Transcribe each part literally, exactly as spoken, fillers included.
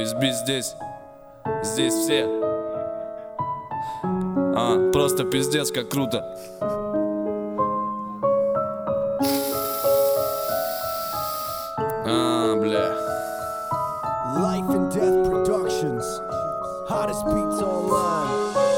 Избить здесь, здесь все. А, просто пиздец, как круто. А, бля. Life and Death Productions. Hottest beats online.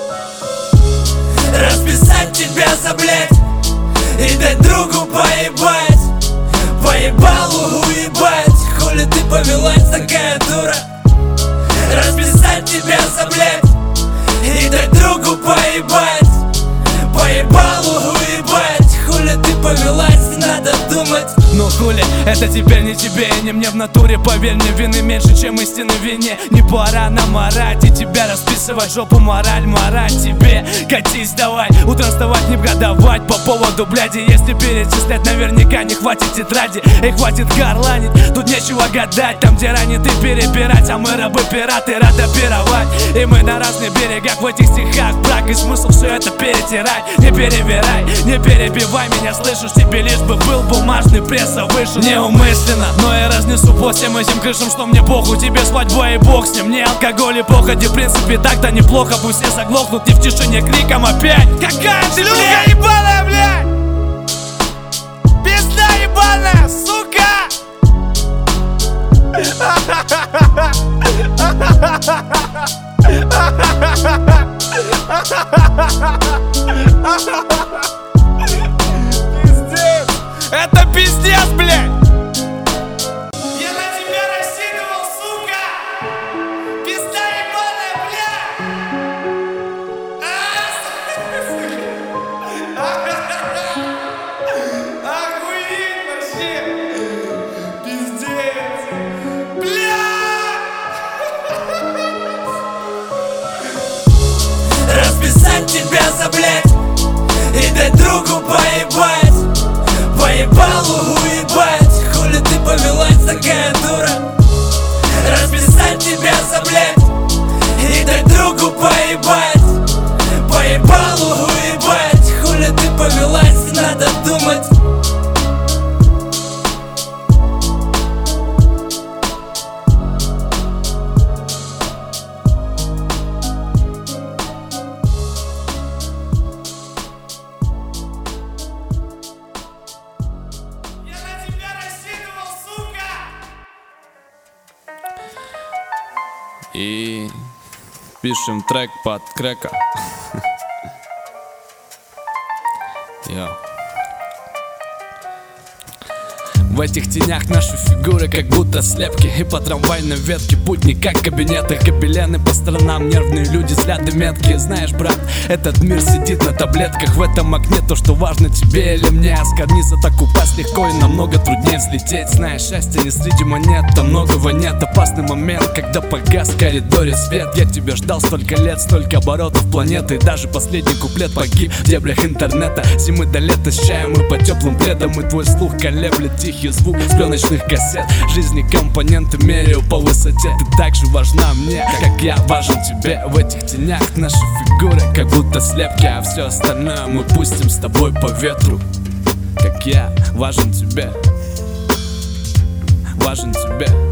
Расписать тебя за блять и дать другу поебать. Поебалу уебать. Хули ты повелась, такая дура. Расписать тебя за блять и дать другу поебать. Поебалу уебать. Хули ты повелась, надо думать. Ну хули, это теперь не тебе и не мне в натуре. Поверь мне, вины меньше, чем истины в вине. Не пора нам орать и тебя расписывать, жопу мораль, морать тебе. Катись давай, утром вставать не бгадовать по поводу бляди. Если перечислять, наверняка не хватит тетради. Эй, хватит горланить, тут нечего гадать. Там, где ранит и перебирать, а мы рабы-пираты, рада пировать. И мы на разных берегах в этих стихах. Брак и смысл все это перетирать. Не перебирай, не перебивай меня, слышишь? Тебе лишь бы был бумажный пресса вышел. Неумышленно, но я разнесу по всем этим крышам, что мне похуй. Тебе свадьба и бог с ним, не алкоголь и походи. В принципе так-то неплохо, пусть все заглохнут и в тишине криком опять. Какая ты, блядь, ебаная, блядь! Пизда ебаная, сука! Пиздец! Это пиздец, блядь! Я на тебя рассчитывал, сука! Пизда ебаная, блядь! Охуеть вообще! Пиздец! Блядь! Расписать тебя за блядь и дать другу поебать. Поебалу уебать. Хули ты повелась, такая дура. Расписать тебя за блядь и дать другу поебать. Поебалу уебать. Хули ты повелась, надо думать. И пишем трек под крека. Йо. В этих тенях наши фигуры как будто слепки. И по трамвайной ветке будни как кабинеты. Гобелены по сторонам, нервные люди, взгляды меткие. Знаешь, брат, этот мир сидит на таблетках. В этом окне то, что важно тебе или мне. С карниза так упасть легко и намного труднее взлететь. Знаешь, счастье не среди монет, там многого нет. Опасный момент, когда погас в коридоре свет. Я тебя ждал столько лет, столько оборотов планеты. И даже последний куплет погиб в дебрях интернета. Зимы до лета с чаем и под теплым пледом. И твой слух колеблет тихий звук с пленочных кассет. Жизни компоненты меряю по высоте. Ты так же важна мне, как я важен тебе. В этих тенях наши фигуры как будто слепки. А все остальное мы пустим с тобой по ветру. Как я важен тебе, важен тебе.